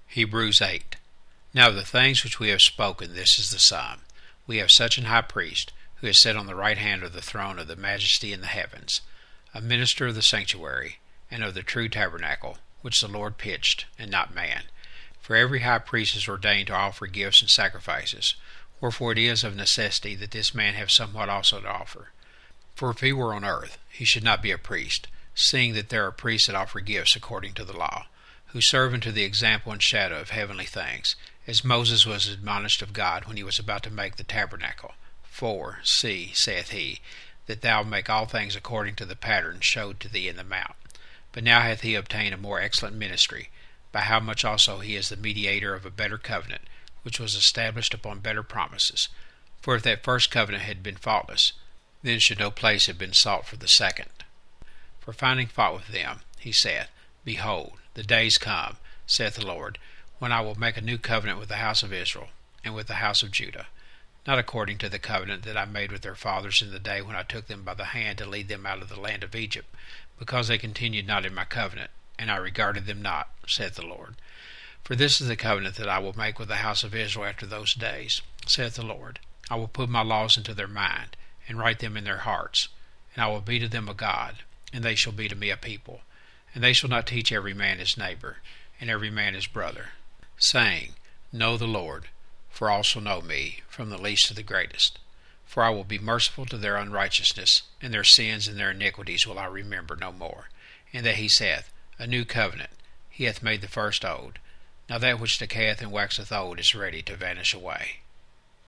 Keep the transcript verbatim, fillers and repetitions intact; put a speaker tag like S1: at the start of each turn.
S1: Hebrews eight. Now of the things which we have spoken, this is the sum. We have such an high priest, who is set on the right hand of the throne of the majesty in the heavens, a minister of the sanctuary, and of the true tabernacle, which the Lord pitched, and not man. For every high priest is ordained to offer gifts and sacrifices, wherefore it is of necessity that this man have somewhat also to offer. For if he were on earth, he should not be a priest, seeing that there are priests that offer gifts according to the law, who serve unto the example and shadow of heavenly things, as Moses was admonished of God when he was about to make the tabernacle. For, see, saith he, that thou make all things according to the pattern showed to thee in the mount. But now hath he obtained a more excellent ministry, by how much also he is the mediator of a better covenant, which was established upon better promises. For if that first covenant had been faultless, then should no place have been sought for the second. For finding fault with them, he saith, Behold, the days come, saith the Lord, when I will make a new covenant with the house of Israel, and with the house of Judah, not according to the covenant that I made with their fathers in the day when I took them by the hand to lead them out of the land of Egypt, because they continued not in my covenant, and I regarded them not, saith the Lord. For this is the covenant that I will make with the house of Israel after those days, saith the Lord. I will put my laws into their mind, and write them in their hearts, and I will be to them a God, and they shall be to me a people. And they shall not teach every man his neighbor, and every man his brother, saying, Know the Lord, for all shall know me, from the least to the greatest. For I will be merciful to their unrighteousness, and their sins and their iniquities will I remember no more. And that he saith, A new covenant, he hath made the first old. Now that which decayeth and waxeth old is ready to vanish away.